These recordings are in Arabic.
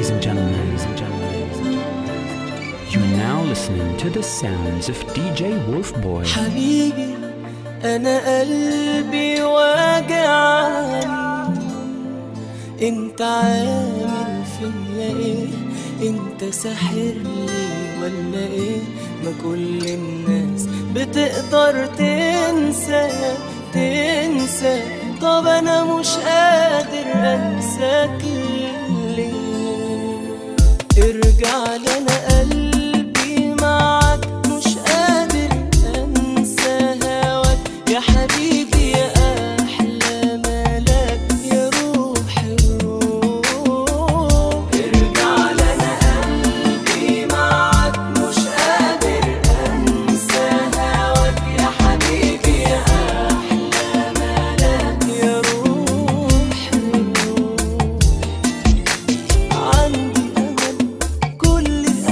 and gentlemen, you're now listening to the sounds of DJ Wolfboy. حبيبي أنا قلبي واجعني، انت عامل فيا ايه؟ انت ساحرني ولا ايه؟ ما كل الناس بتقدر تنسى، طب انا مش قادر انساك ليه؟ ارجع لنا قلبي معاك، مش قادر انسى هواك يا حبيبي يا احلى ملاك يا روح الروح. ارجع لنا قلبي معاك، مش قادر انسى هواك يا حبيبي يا احلى ملاك يا روح الروح. عندي امل كل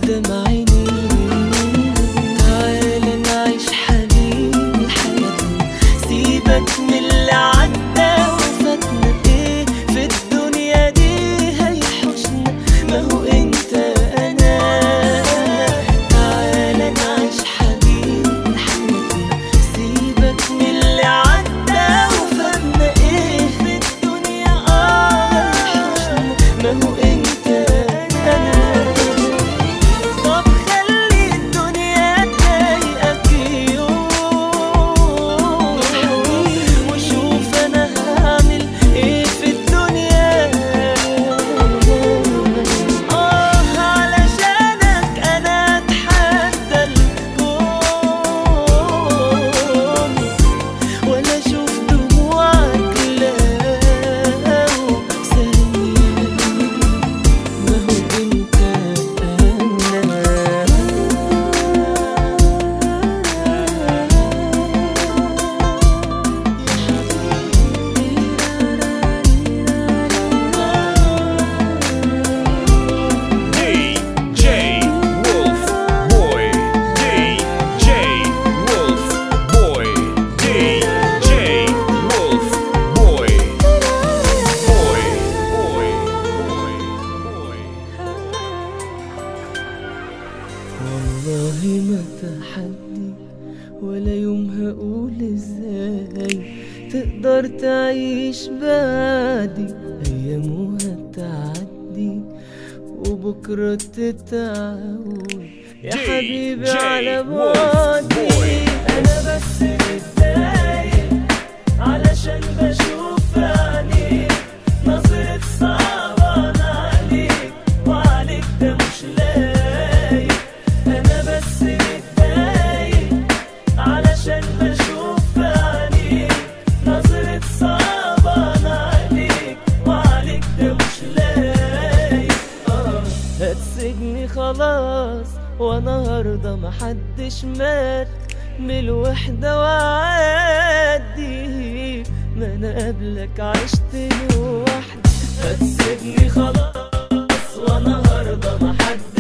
قدام عيني. تعالى نعيش حبيبي حياتنا، سيبك من اللي عدى وفاتنا. ايه في الدنيا دي هيحوشنا؟ ما هو انت انا. تعالى نعيش حبيبي حياتنا، سيبك من اللي عدى وفاتنا. ايه في الدنيا هيحوشنا؟ ما هو انت انا. طب خلي الدنيا تضايقك يوم، وشوف انا هعمل ايه في الدنيا. علشانك انا اتحدى الكون، ولا اشوف دموعك لو ثانية. ما هو انت DJ Wolf Boy, DJ Wolf Boy, DJ Wolf Boy, boy. والله ما تحدي ولا يوم هقول ازاي تقدر تعيش بعدي. ايامه هتعدي وبكرة تتعود يا DJ حبيبي على Wolf بعدي. Boy. انا بس متضايق علشان بشوف في عينيك نظرة صعبان عليك، وعليك ده مش لايق. انا بس متضايق علشان بشوف في عينيك نظرة صعبان عليك، وعليك ده مش لايق. هتسجني خلاص وانا هرضى، محدش مات من الوحدة وعادي. ما انا قبلك عشت لوحدي. هتسجني خلاص وانا هرضى، محدش